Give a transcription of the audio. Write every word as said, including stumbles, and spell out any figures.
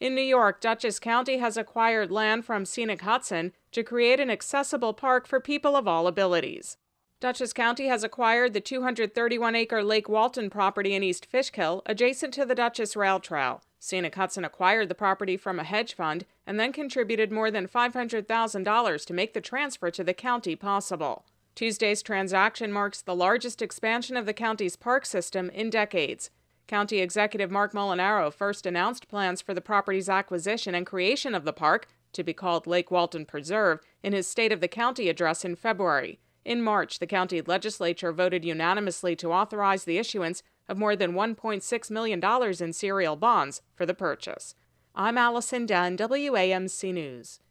In New York, Dutchess County has acquired land from Scenic Hudson to create an accessible park for people of all abilities. Dutchess County has acquired the two hundred thirty-one acre Lake Walton property in East Fishkill, adjacent to the Dutchess Rail Trail. Scenic Hudson acquired the property from a hedge fund and then contributed more than five hundred thousand dollars to make the transfer to the county possible. Tuesday's transaction marks the largest expansion of the county's park system in decades. County Executive Mark Molinaro first announced plans for the property's acquisition and creation of the park, to be called Lake Walton Preserve, in his State of the County address in February. In March, the county legislature voted unanimously to authorize the issuance of more than one point six million dollars in serial bonds for the purchase. I'm Allison Dunn, W A M C News.